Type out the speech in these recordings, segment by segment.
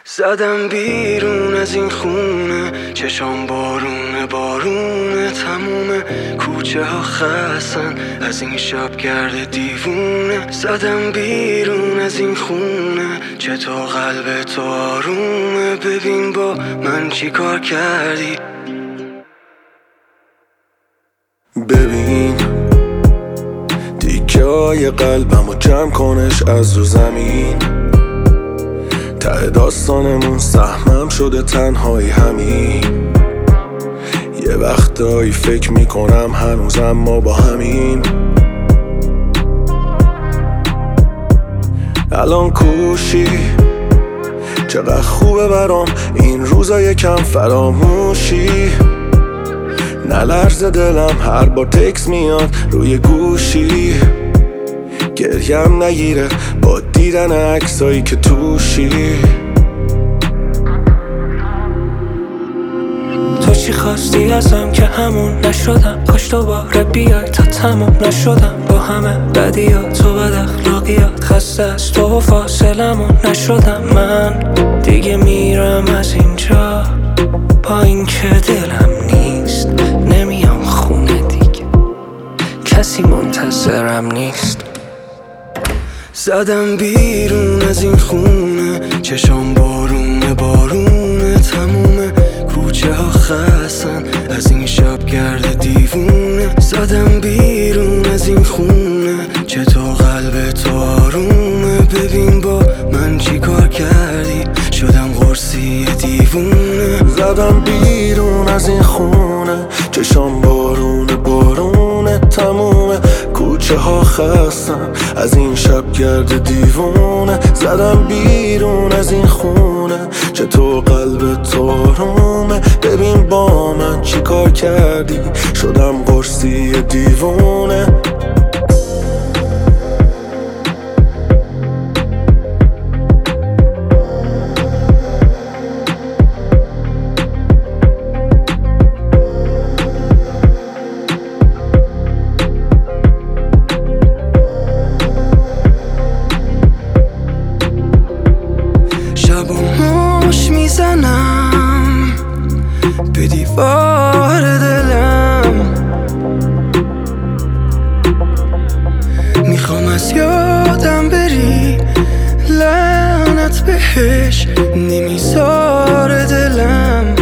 زدم بیرون از این خونه، چشام بارونه بارونه، تموم کوچه ها خستن از این شبگرد دیوونه. زدم بیرون از این خونه، چطور قلب تو آرومه، ببین با من چی کار کردی. ببین تیکه های قلبمو جمع کنش از رو زمین، ته داستانمون سهمم شده تنهایی همین. یه وقتایی فکر میکنم هنوزم ما با همین. الان کوشی چقدر خوبه برام این روزا یکم فراموشی. نلرزه دلم هر بار تکس میاد روی گوشی، گریم نگیره با دیدن عکسایی که توشی. تو چی خواستی ازم که همون نشدم، کاش دوباره بیای تا تموم نشدم با همه بدیات و بد اخلاقیات. خسته از تو و فاصلمون نشدم من، دیگه میرم از اینجا با این که دلم نیست. نمیام خونه دیگه، کسی منتظرم نیست. زدم بیرون از این خونه، چشام بارونه بارونه، تموم کوچه ها خستن از این شبگرد دیوونه. زدم بیرون از این خونه، چطور قلب تو آرومه، ببین با من چی کار کردی، شدم قرصی دیوونه. زدم بیرون از این خونه، چشام بارونه بارونه، تموم کوچه ها خستن از این شبگرد دیوونه. زدم بیرون از این خونه، چطور قلب تو آرومه، ببین با من چی کار کردی، شدم قرصی دیوونه. شباموش میزنم به دیوار دلم، میخوام از یادم بری، لعنت بهش نمیذاره دلم.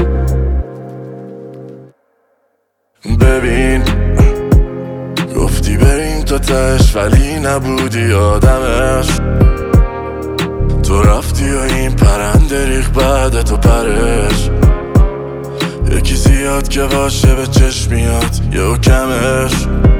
ببین گفتی بریم تا تهش ولی نبودی آدمش، تو رفتی و این پرنده ریخ بعد تو پرش. یکی زیاد که باشه به چشم میاد یهو کمش.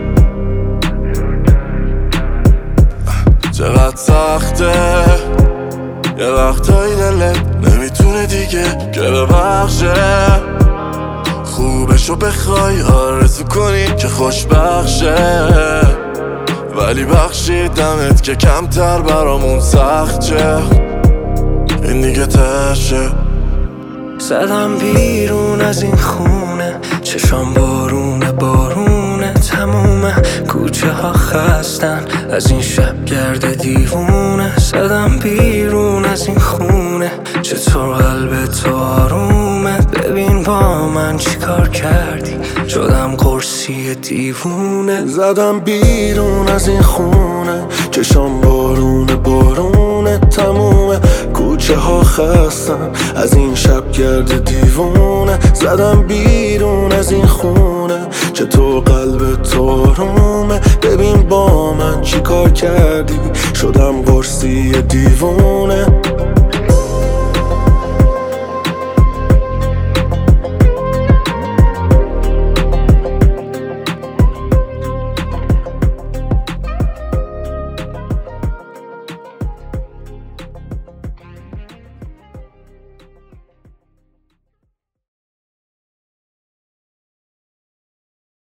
چقدر سخته یه وقتایی دلت نمیتونه دیگه که ببخشه، خوبشو بخوای آرزو کنی که خوشبخشه، ولی بخشیدمت که کمتر برامون سخت شه، این دیگه تشه. زدم بیرون از این خونه، چشام بارونه بارونه، تموم کوچه ها خستن از این شبگرد دیوونه. زدم بیرون از این خونه، چطور قلب تو آرومه، ببین با من چی کار کردی، شدم قرصی دیوونه. زدم بیرون از این خونه، چشام بارونه بارونه، تموم کوچه ها خستن از این شبگرد دیوونه. زدم بیرون از این خونه، چطور قلب تو آرومه، ببین با من چی کار کردی، شدم قرصی دیوونه.